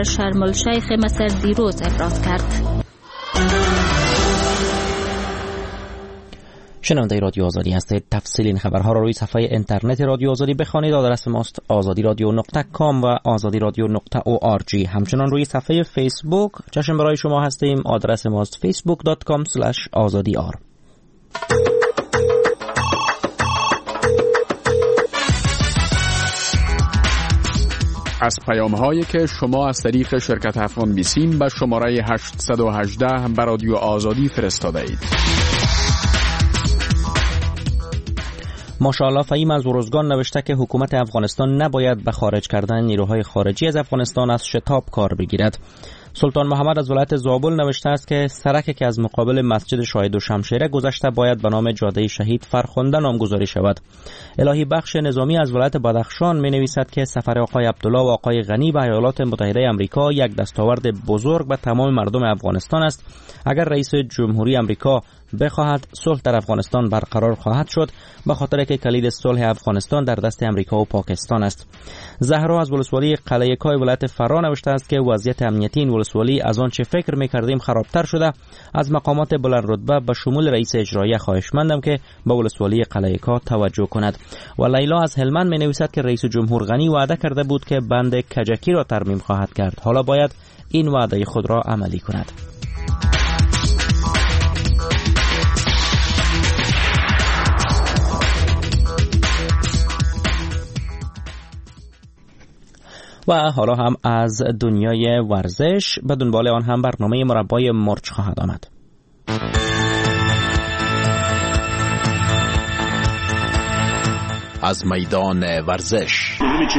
شرم الشیخ مصر دیروز ابراز کرد. شنونده رادیو آزادی هستید. تفصیل این خبرها را روی صفحه اینترنت رادیو آزادی بخوانید. آدرس ماست azadiradio.com و azadiradio.org. همچنان روی صفحه فیسبوک چشم برای شما هستیم. آدرس ماست facebook.com/azadiyar. از پیام‌هایی که شما از طریق شرکت افغان بیسیم به شماره 818 به رادیو آزادی فرستاده اید. ماشاءالله فهیم از ارزگان نوشته که حکومت افغانستان نباید به خارج کردن نیروهای خارجی از افغانستان از شتاب کار بگیرد. سلطان محمد از ولایت زابل نوشته است که سرکی که از مقابل مسجد شاهد و شمشیره گذشته باید به نام جاده شهید فرخنده نامگذاری شود. الهی بخش نظامی از ولایت بدخشان می نویسد که سفر آقای عبدالله و آقای غنی به ایالات متحده آمریکا یک دستاورد بزرگ به تمام مردم افغانستان است. اگر رئیس جمهوری آمریکا بخواهد صلح در افغانستان برقرار خواهد شد، به خاطر که کلید صلح افغانستان در دست آمریکا و پاکستان است. زهرا از ولسوالی قلعه کای ولایت فرا نوشته است که وضعیت امنیتی این ولسوالی از آن چه فکر می‌کردیم خرابتر شده. از مقامات بلند رتبه به شمول رئیس اجرایی خواهشمندم که به ولسوالی قلعه کا توجه کند. و لیلا از هلمند می‌نویسد که رئیس جمهور غنی وعده کرده بود که بند کجکی را ترمیم خواهد کرد. حالا باید این وعده خود را عملی کند. و حالا هم از دنیای ورزش به دنبال آن هم برنامه مربای مرچ خواهد آمد. از میدان ورزش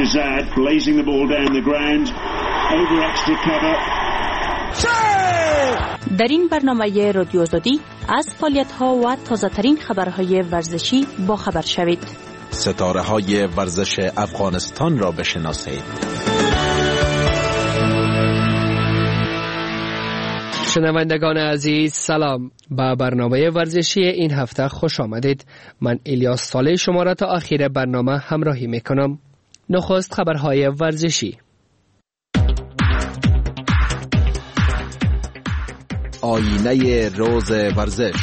در این برنامه رادیو آزادی از فعالیت‌ها و تازه‌ترین خبرهای ورزشی با خبر شوید. ستاره‌های ورزش افغانستان را بشناسید. شنوندگان عزیز سلام، با برنامه ورزشی این هفته خوش آمدید. من الیاس صالح شما را تا آخر برنامه همراهی میکنم. نخست خبرهای ورزشی. آینه روز ورزش.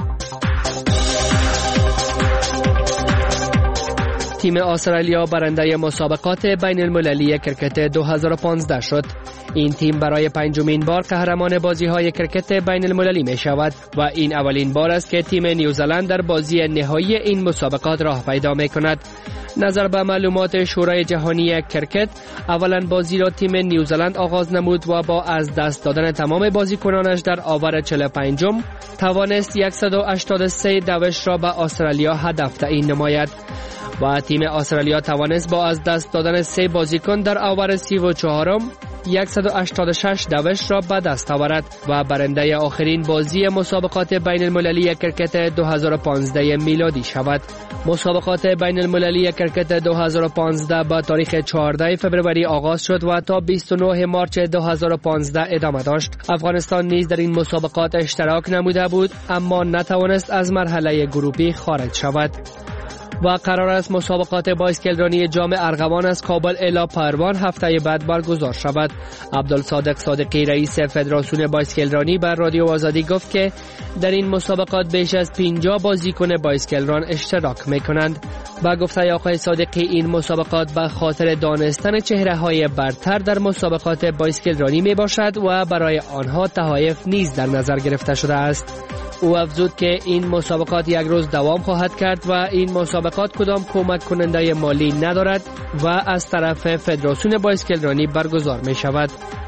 تیم استرالیا برنده مسابقات بین المللی کرکت 2015 شد. این تیم برای پنجمین بار قهرمان بازی‌های کرکت بین المللی می شود و این اولین بار است که تیم نیوزلند در بازی نهایی این مسابقات راه پیدا می کند. نظر به معلومات شورای جهانی کرکت، اولا بازی را تیم نیوزلند آغاز نمود و با از دست دادن تمام بازیکنانش در آور 45م توانست 183 دوش را به استرالیا هدف تعیین نماید و تیم استرالیا توانست با از دست دادن 3 بازیکن در آور 34م 186 دوش را به دست آورد و برنده آخرین بازی مسابقات بین المللی کرکت 2015 میلادی شود. مسابقات بین المللی کرکت 2015 با تاریخ 14 فوریه آغاز شد و تا 29 مارس 2015 ادامه داشت. افغانستان نیز در این مسابقات اشتراک نموده بود اما نتوانست از مرحله گروهی خارج شود. و قرار است مسابقات بایسکلرانی جام ارغوان از کابل الی پروان هفته بعد برگزار شود. عبدالصادق صادقی رئیس فدراسیون بایسکلرانی بر رادیو آزادی گفت که در این مسابقات بیش از 50 بازیکن بایسکلران اشتراک می‌کنند. با گفته آقای صادقی این مسابقات به خاطر دانستن چهره‌های برتر در مسابقات بایسکلرانی میباشد و برای آنها تحایف نیز در نظر گرفته شده است. او افزود که این مسابقات یک روز دوام خواهد کرد و این مسابقات کدام کمک کننده مالی ندارد و از طرف فدراسیون بایسکلرانی برگزار می شود.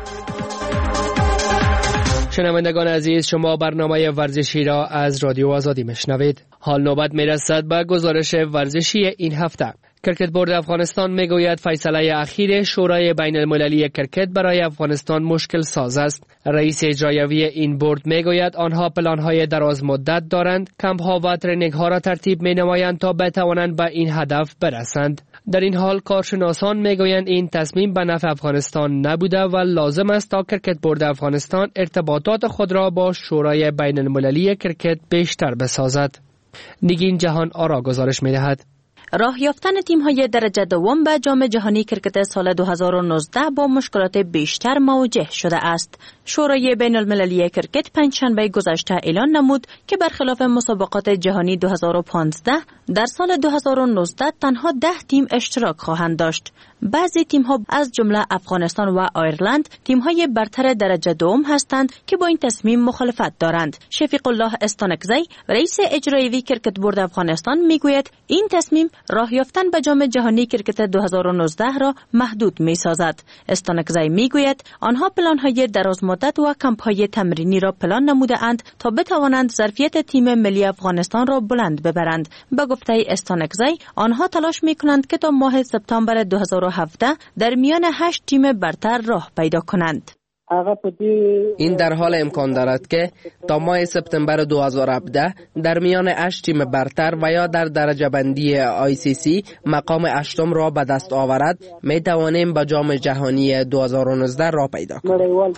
شنوندگان عزیز، شما برنامه ورزشی را از رادیو آزادی میشنوید. حال نوبت میرسد به گزارش ورزشی این هفته. کرکت بورد افغانستان میگوید فیصله اخیر شورای بین المللی کرکت برای افغانستان مشکل ساز است. رئیس اجرایی این بورد میگوید آنها پلان‌های دراز مدت دارند، کمپ‌ها و ترینینگ‌ها را ترتیب می‌نمایند تا بتوانند به این هدف برسند. در این حال کارشناسان میگویند این تصمیم به نفع افغانستان نبوده و لازم است تا کرکت بورد افغانستان ارتباطات خود را با شورای بین المللی کرکت بیشتر بسازد. نگین جهان آرا گزارش می‌دهد. راه یافتن تیم‌های درجه دوم به جام جهانی کرکت سال 2019 با مشکلات بیشتر مواجه شده است. شورای بین المللی کرکت پنجشنبه گذشته اعلان نمود که برخلاف مسابقات جهانی 2015 در سال 2019 تنها 10 تیم اشتراک خواهند داشت. بعضی تیم‌ها از جمله افغانستان و آیرلند تیم‌های برتر درجه دوم هستند که با این تصمیم مخالفت دارند. شفیق الله استانکزی رئیس اجرایی کرکت بورد افغانستان میگوید این تصمیم راه یافتن به جام جهانی کرکت 2019 را محدود می‌سازد. استانکزی میگوید آنها پلان‌های درازمدت و کمپ‌های تمرینی را پلان نموده‌اند تا بتوانند ظرفیت تیم ملی افغانستان را بلند ببرند. به گفته استانکزی آنها تلاش می‌کنند که تا ماه سپتامبر 2017 در میان 8 تیم برتر راه پیدا کنند. این در حال امکان دارد که تا ماه سپتامبر 2017 در میان 8 تیم برتر و یا در درجه بندی ICC مقام 8 را به دست آورد. می توانیم به جام جهانی 2019 راه پیدا کنیم.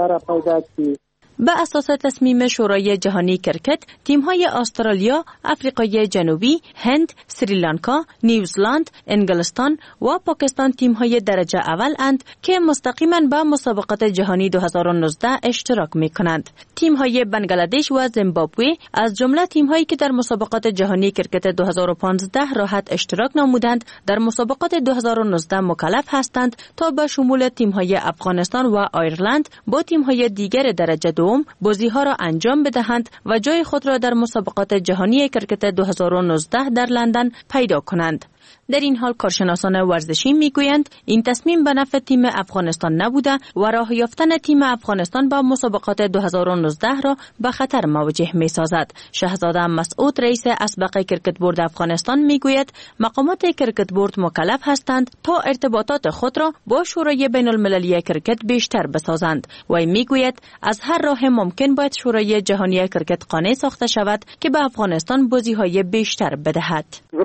به اساس تصمیم شورای جهانی کرکت، تیم‌های استرالیا، آفریقای جنوبی، هند، سریلانکا، نیوزلند، انگلستان و پاکستان تیم‌های درجه اول اند که مستقیما به مسابقات جهانی 2019 اشتراک می‌کنند. تیم‌های بنگلادش و زیمبابوه از جمله تیم‌هایی که در مسابقات جهانی کرکت 2015 راحت اشتراک نمودند، در مسابقات 2019 مکلف هستند تا به شمول تیم‌های افغانستان و آیرلند با تیم‌های دیگر درجه بازی‌ها را انجام بدهند و جای خود را در مسابقات جهانی کرکت 2019 در لندن پیدا کنند. در این حال کارشناسان ورزشی میگویند این تصمیم به نفع تیم افغانستان نبوده و راه یافتن تیم افغانستان با مسابقات 2019 را به خطر مواجه می‌سازد. شهزاده مسعود رئیس اسبق کرکت بورد افغانستان میگوید مقامات کرکت بورد مکلف هستند تا ارتباطات خود را با شورای بین المللی کرکت بیشتر بسازند. وی میگوید از هر راه ممکن باید شورای جهانی کرکت قانع ساخته شود که به افغانستان بازی‌های بیشتر بدهد.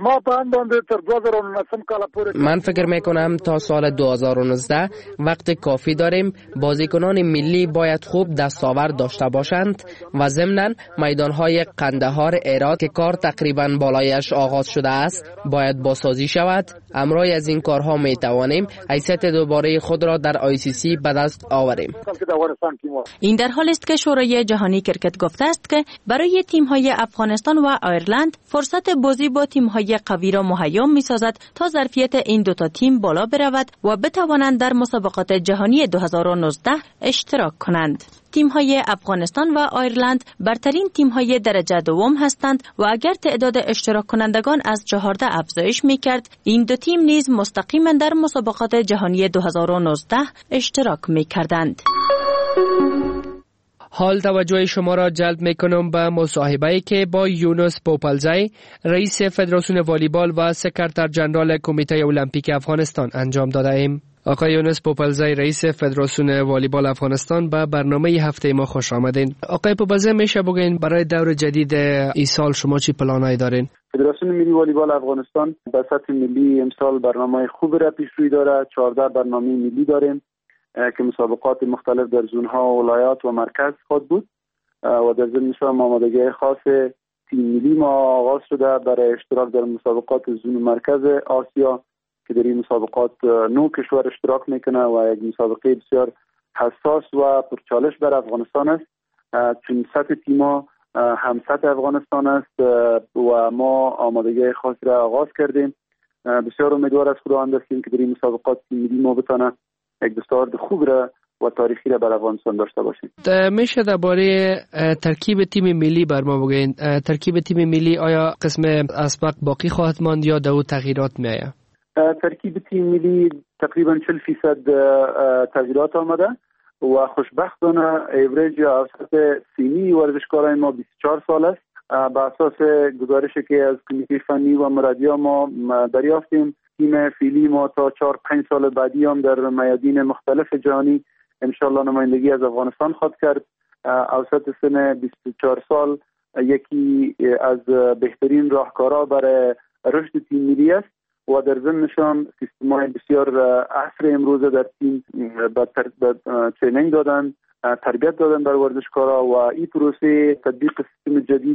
من فکر میکنم تا سال 2019 وقت کافی داریم. بازیکنان ملی باید خوب دستاورد داشته باشند و ضمناً میدانهای قندهار ایراد که کار تقریباً بالایش آغاز شده است باید بازسازی شود. امروز از این کارها میتوانیم حیثیت دوباره خود را در ICC به دست آوریم. این در حالی است که شورای جهانی کرکت گفته است که برای تیم‌های افغانستان و آیرلند فرصت بازی با تیم‌های قوی را مهیا می‌سازد تا ظرفیت این دوتا تیم بالا برود و بتوانند در مسابقات جهانی 2019 اشتراک کنند. تیم‌های افغانستان و آیرلند برترین تیم‌های درجه دوم هستند و اگر تعداد اشتراک کنندگان از 14 افزایش می‌کرد، این دو تیم نیز مستقیما در مسابقات جهانی 2019 اشتراک می‌کردند. حال توجه شما را جلب میکنم به مصاحبه‌ای که با یونس پوپلزی رئیس فدراسیون والیبال و سکرتر جنرال کمیته المپیک افغانستان انجام داده ایم. آقای یونس پوپلزی رئیس فدراسیون والیبال افغانستان به برنامه هفته ما خوش آمدین. آقای پوپلزی میشه بگین برای دور جدید این سال شما چی پلانایی دارین؟ فدراسیون ملی والیبال افغانستان به سطح ملی امسال برنامه خوب را پیش روی داره. 14 برنامه ملی داریم که مسابقات مختلف در زونها و ولایات و مرکز خود بود و در ضمن آمادگی خاص تیم ملی ما آغاز شده برای اشتراک در مسابقات زون مرکز آسیا که در این مسابقات 9 کشور اشتراک میکنه و یک مسابقه بسیار حساس و پرچالش بر افغانستان است، چون سطح تیما هم سطح افغانستان است و ما آمادگی خاص را آغاز کردیم. بسیار امیدوار از خداوند هستیم که در این مسابقات تیم ملی ما بتونه یک دستاورد خوب را و تاریخی را بر افغانستان داشته باشیم. میشه درباره ترکیب تیم ملی بر ما بگین؟ ترکیب تیم ملی آیا قسم اسبق باقی خواهد ماند یا دو تغییرات میآید؟ ترکیب تیم ملی تقریبا 40% تغییرات آمده و خوشبختانه ایوریج اوسط سنی ورزشکاران ما 24 سال است. به اساس گزارشی که از کمیته فنی و مربیان ما دریافتیم، تیم فعلی ما تا 4-5 سال بعدی هم در میادین مختلف جهانی انشالله نمایندگی از افغانستان خواهد کرد. اوسط سن 24 سال یکی از بهترین راهکارها برای رشد تیم ملی است و در ضمنشان سیستم‌های بسیار عصر امروز در تیم به ترینینگ دادن، تربیت دادن بر ورزشکارا و این پروسه تطبیق سیستم جدید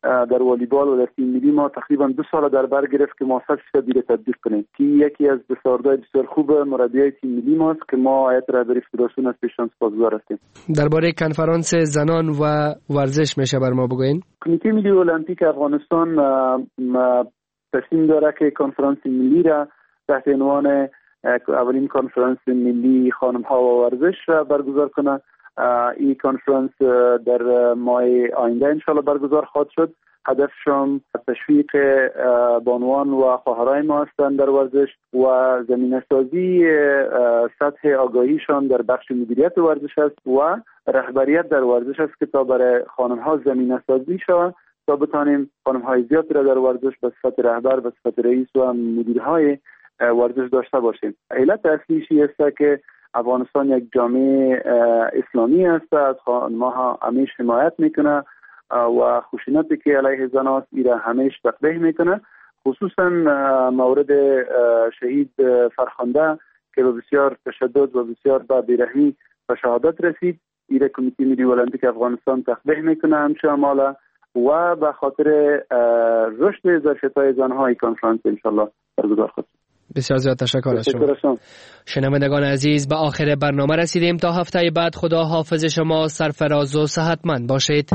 در والیبال و در تیم ملی ما تقریبا 2 سال در بر گرفت که ما 100% دیگه تطبیق کنیم که یکی از بسیاردهای بسیار خوب مربیای تیم ملی ماست که ما هیئت رهبری فدراسیون از پیشان سپاسگزار هستیم. درباره کنفرانس زنان و ورزش میشه بر ما بگوین؟ کمیته ملی المپیک افغانستان تصمیم داره که کنفرانس ملی را تحت عنوان اولین کنفرانس ملی خانم‌ها و ورزش را برگزار کنه. این کنفرانس در ماه آینده انشالله برگزار خواهد شد. هدفشون تشویق بانوان و خواهرای ما هستند در ورزش و زمینه‌سازی سطح آگاهیشان در بخش مدیریت ورزش است و رهبریت در ورزش است که تا برای خانم‌ها زمینه‌سازی شود تا بتانیم خانم‌های زیادی را در ورزش به صفت رهبر، به صفت رئیس و مدیرهای ورزش داشته باشیم. علت اصلیش است که افغانستان یک جامعه اسلامی است، از خانم‌ها همیشه حمایت میکنه و خشونتی که علیه زن است ایره همیشه تقبیح میکنه، خصوصا مورد شهید فرخنده که به بسیار تشدد و بسیار به بیرحمی به شهادت رسید. ایره کمیته ملی المپیک افغانستان تقبیح میکنه همچه اعماله و به خاطر رشد ظرفیت‌های زن‌های کنفرانس انشالله برگزار خواهد شد. بسیار زیاد تشکر از شما. شنوندگان عزیز، به آخر برنامه رسیدیم. تا هفته بعد خدا حافظ شما، سرفراز و صحتمند باشید.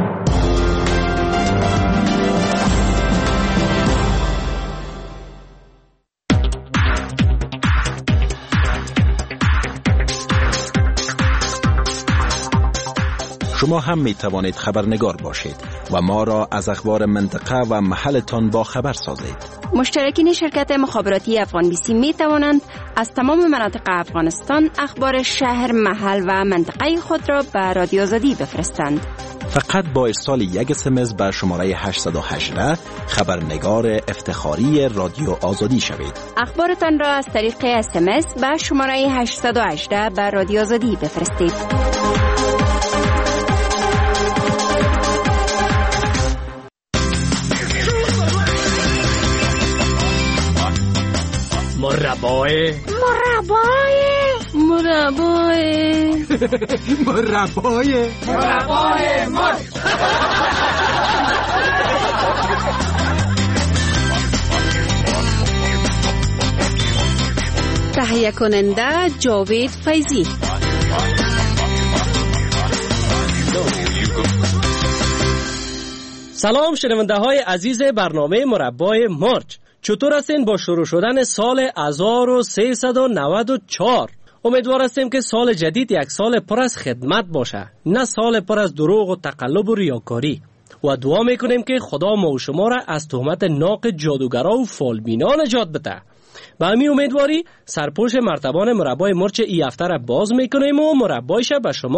شما هم می توانید خبرنگار باشید و ما را از اخبار منطقه و محلتان با خبر سازید. مشترکین شرکت مخابراتی افغان بیسی می توانند از تمام مناطق افغانستان اخبار شهر، محل و منطقه خود را به رادیو آزادی بفرستند. فقط با ارسال یک SMS به شماره 818 خبرنگار افتخاری رادیو آزادی شوید. اخبارتان را از طریق SMS به شماره 818 به رادیو آزادی بفرستید. مربای تهیه کننده جاوید فیضی. سلام شنونده های عزیز برنامه مربای مارچ، چطور هستین با شروع شدن سال 1394؟ امیدوار هستیم که سال جدید یک سال پر از خدمت باشه، نه سال پر از دروغ و تقلب و ریاکاری، و دعا میکنیم که خدا ما و شما را از تهمت ناق جادوگرا و فالبینا نجات بده. با همین امیدواری سرپوش مرتبان مربای مرچ ای هفته را باز میکنیم و مربایش به شما